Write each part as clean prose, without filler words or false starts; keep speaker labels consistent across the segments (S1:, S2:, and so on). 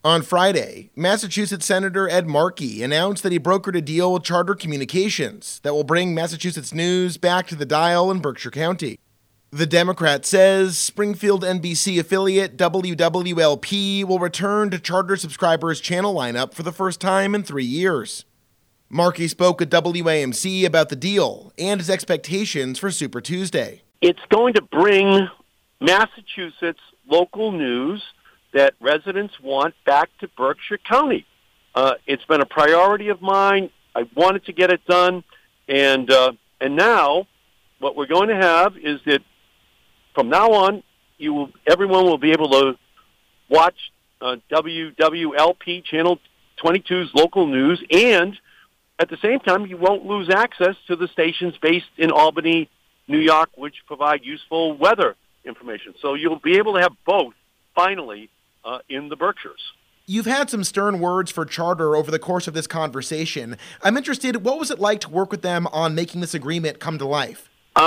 S1: On Friday, Massachusetts Senator Ed Markey announced that he brokered a deal with Charter Communications that will bring Massachusetts news back to the dial in Berkshire County. The Democrat says Springfield NBC affiliate WWLP will return to Charter subscribers' channel lineup for the first time in 3 years. Markey spoke at WAMC about the deal and his expectations for Super Tuesday.
S2: It's going to bring Massachusetts local news that residents want back to Berkshire County. It's been a priority of mine. I wanted to get it done, and now what we're going to have is that from now on, everyone will be able to watch WWLP Channel 22's local news, and at the same time, you won't lose access to the stations based in Albany, New York, which provide useful weather information. So you'll be able to have both, finally, in the Berkshires.
S1: You've had some stern words for Charter over the course of this conversation. I'm interested, what was it like to work with them on making this agreement come to life?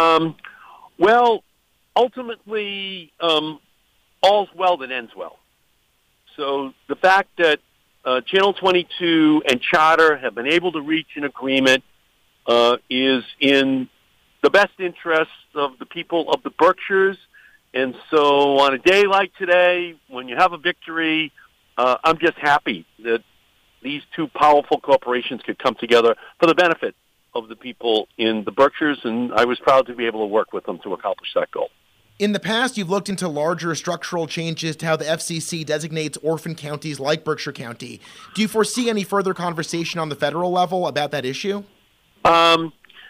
S2: Well, ultimately, all's well that ends well. So the fact that Channel 22 and Charter have been able to reach an agreement is in the best interest of the people of the Berkshires. And so on a day like today, when you have a victory, I'm just happy that these two powerful corporations could come together for the benefit of the people in the Berkshires, and I was proud to be able to work with them to accomplish that goal.
S1: In the past, you've looked into larger structural changes to how the FCC designates orphan counties like Berkshire County. Do you foresee any further conversation on the federal level about that issue?
S2: I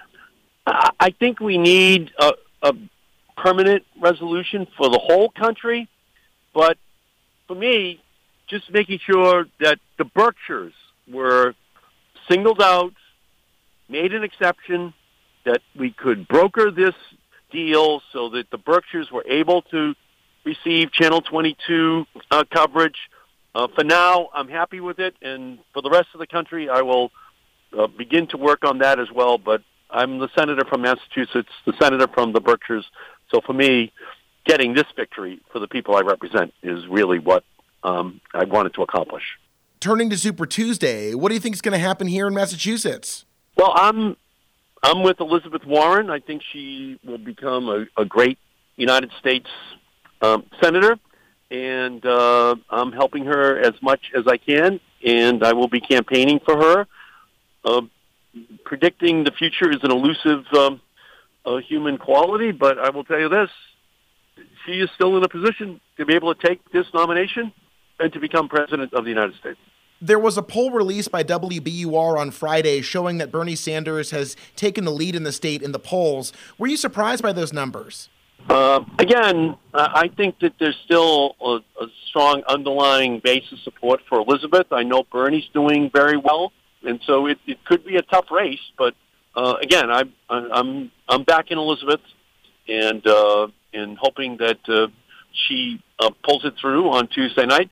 S2: think we need a permanent resolution for the whole country, but for me, just making sure that the Berkshires were singled out, made an exception, that we could broker this deal so that the Berkshires were able to receive Channel 22 coverage. For now, I'm happy with it, and for the rest of the country, I will begin to work on that as well, but I'm the senator from Massachusetts, the senator from the Berkshires, so for me, getting this victory for the people I represent is really what I wanted to accomplish.
S1: Turning to Super Tuesday, what do you think is going to happen here in Massachusetts?
S2: Well, I'm with Elizabeth Warren. I think she will become a great United States senator, and I'm helping her as much as I can, and I will be campaigning for her. Predicting the future is an elusive human quality, but I will tell you this, she is still in a position to be able to take this nomination and to become president of the United States.
S1: There was a poll released by WBUR on Friday showing that Bernie Sanders has taken the lead in the state in the polls. Were you surprised by those numbers?
S2: Again, I think that there's still a strong underlying base of support for Elizabeth. I know Bernie's doing very well, and so it could be a tough race. But again, I'm backing Elizabeth, and hoping that she pulls it through on Tuesday night.